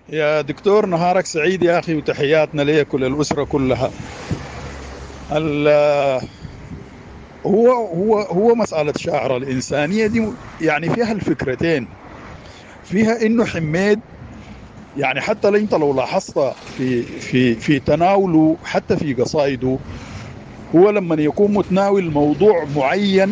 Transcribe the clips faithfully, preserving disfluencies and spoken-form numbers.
يا دكتور، نهارك سعيد يا أخي، وتحياتنا ليك وللأسرة كلها. ال- هو هو هو مسألة شاعر الإنسانية دي، يعني فيها الفكرتين. فيها إنه حميد، يعني حتى لو أنت لو لاحظت في في في تناوله، حتى في قصائده، هو لما يكون متناول موضوع معين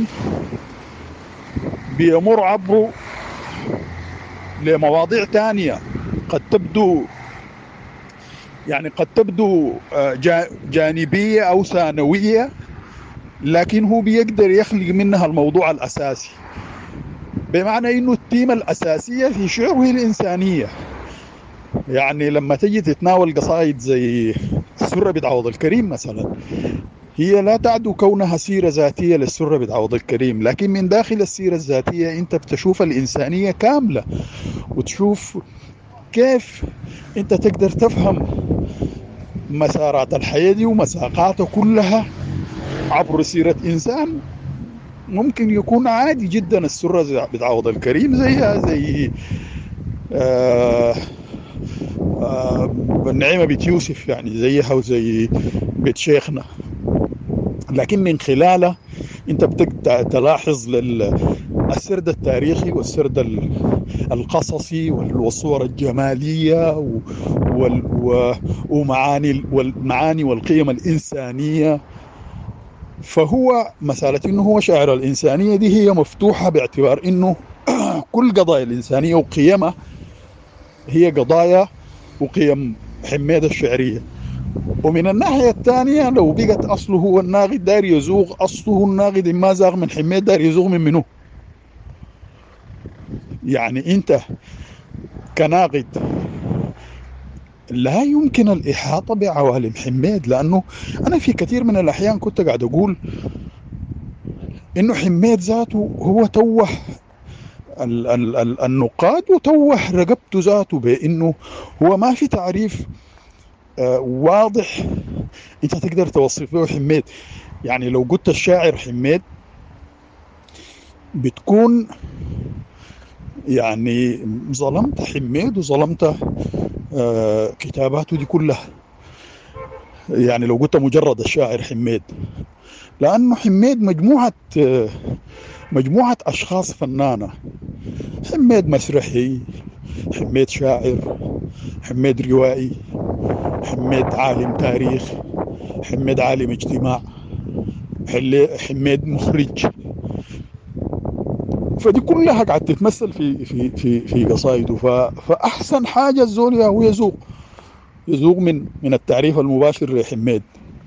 بيمر عبره لمواضيع تانية قد تبدو، يعني قد تبدو آه، جا- جانبية أو ثانوية، لكن هو بيقدر يخلق منها الموضوع الأساسي. بمعنى إنه التيمة الأساسية في شعره هي الإنسانية. يعني لما تجي تتناول قصائد زي السرة بتعوض الكريم مثلا، هي لا تعد كونها سيرة ذاتية للسرة بتعوض الكريم، لكن من داخل السيرة الذاتية أنت بتشوف الإنسانية كاملة، وتشوف كيف أنت تقدر تفهم مسارات الحياة دي ومساقاتها كلها عبر سيرة إنسان ممكن يكون عادي جدا. السرة بتعوض الكريم زيها زي آه آه النعيمة بنت يوسف، يعني زيها وزي بيت شيخنا. لكن من خلاله انت بتقدر تلاحظ السرد التاريخي والسرد القصصي والصور الجمالية ومعاني والمعاني والقيم الإنسانية. فهو مسألة إنه هو شاعر الإنسانية دي هي مفتوحة، باعتبار إنه كل قضايا الإنسانية وقيمها هي قضايا وقيم حميدة الشعرية. ومن الناحية الثانية لو بقت أصله هو الناقد داير يزوغ، أصله الناقد ما زاغ من حميد داير يزوغ من منه. يعني أنت كناقد لا يمكن الإحاطة بعوالم حميد، لأنه أنا في كثير من الأحيان كنت قاعد أقول إنه حميد ذاته هو توه ال ال ال النقاد، وتوه رقبته ذاته، بأنه هو ما في تعريف آه واضح انت تقدر توصف له حميد. يعني لو قلت الشاعر حميد بتكون يعني ظلمت حميد وظلمت آه كتاباته دي كلها. يعني لو قلت مجرد الشاعر حميد، لأنه حميد مجموعة آه مجموعة أشخاص فنانة. حميد مسرحي، حميد شاعر، حميد روائي، حميد عالم تاريخ، حميد عالم اجتماع، حميد مخرج. فدي كلها قاعد تتمثل في في في في قصائده. فاحسن حاجه الزول هو يذوق يذوق من من التعريف المباشر لحميد.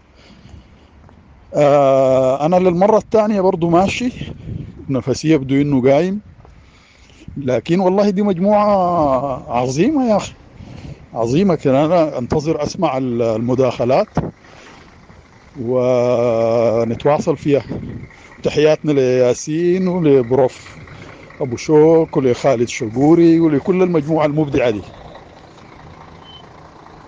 آه انا للمره الثانيه برضو ماشي، نفسي يبدو انه قايم، لكن والله دي مجموعه عظيمه يا اخي، عظيمه. كان انا انتظر اسمع المداخلات ونتواصل فيها. تحياتنا لياسين ولبروف ابو شوك ولخالد شقوري ولكل المجموعه المبدعه دي.